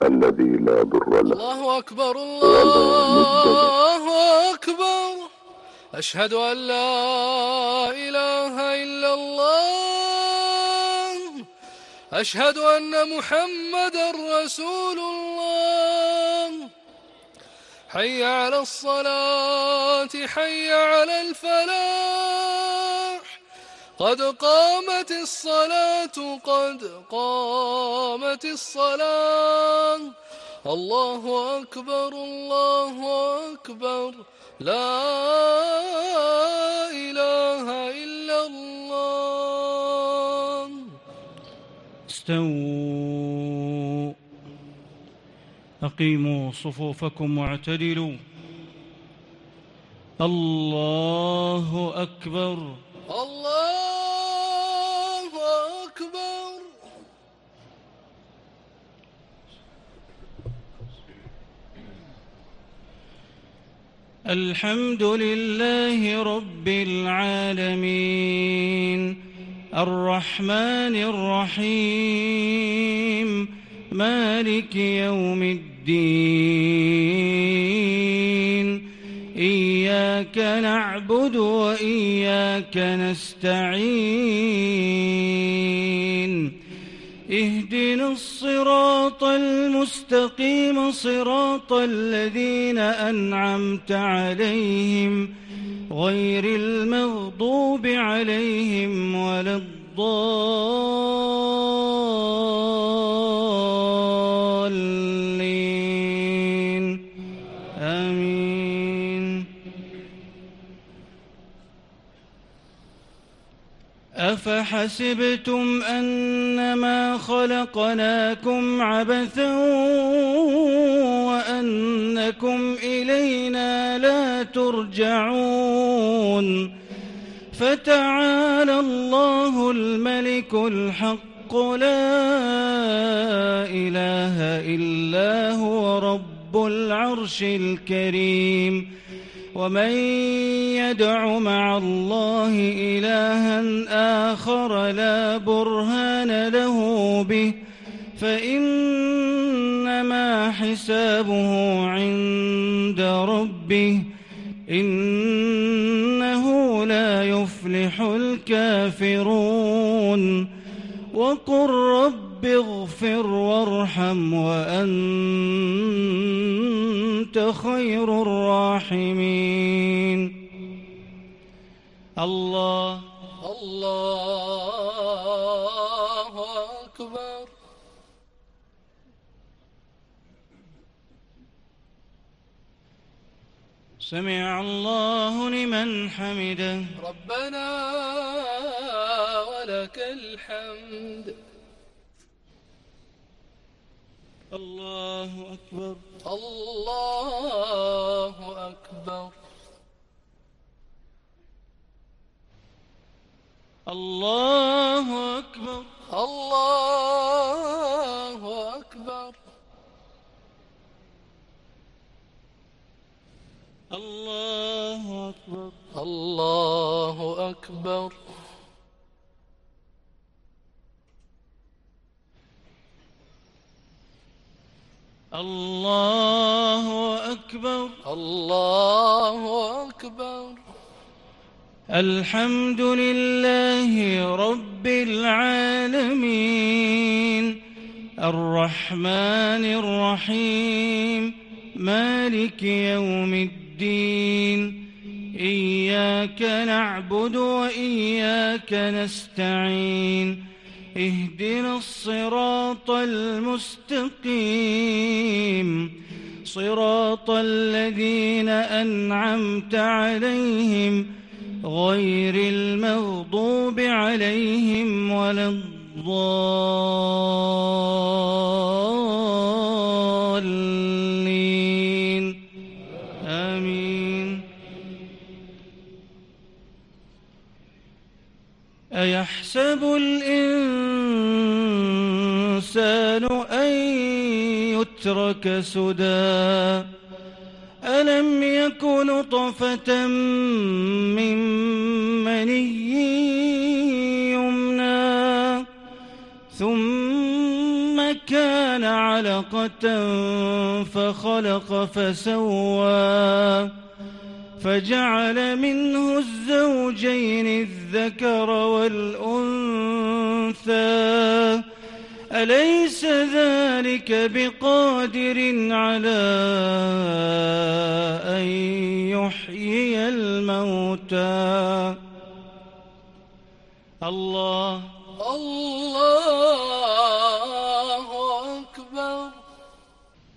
الذي لا ضر له الله أكبر ولا ند له. الله أكبر. أشهد أن لا إله إلا الله. أشهد أن محمدا رسول الله. حي على الصلاة حي على الفلاح. قد قامت الصلاة قد قامت الصلاة. الله أكبر الله أكبر. لا إله إلا الله. استووا، أقيموا صفوفكم واعتدلوا. الله أكبر الله أكبر. الحمد لله رب العالمين، الرحمن الرحيم، مالك يوم الدين. إياك نعبد وإياك نستعين. اهدنا الصراط المستقيم، صراط الذين أنعمت عليهم غير المغضوب عليهم ولا الضالين. آمين. أفحسبتم أنما خلقناكم عبثا وأنكم إلينا لا ترجعون؟ فتعالى الله الملك الحق، لا إله إلا هو رب العرش الكريم. ومن يدع مع الله إلها آخر لا برهان له به فإنما حسابه عند ربه، إنه لا يفلح الكافرون. وقل رب اغفر وارحم وأنت خير الراحمين. الله أكبر. سمع الله لمن حمده. ربنا ولك الحمد. الله أكبر الله أكبر. الله أكبر الله أكبر. الله أكبر الله أكبر. الله أكبر الله أكبر. الحمد لله رب العالمين، الرحمن الرحيم، مالك يوم الدين. إياك نعبد وإياك نستعين. اهدنا الصراط المستقيم، صراط الذين أنعمت عليهم غير المغضوب عليهم ولا الضالين. آمين. أيحسب الإنسان أن يترك سدى؟ ألم يك نطفة من مني يمنى ثم كان علقة علقة فخلق فسوى فجعل منه الزوجين الذكر والأنثى أليس ذلك بقادر على أن يحيي الموتى الله الله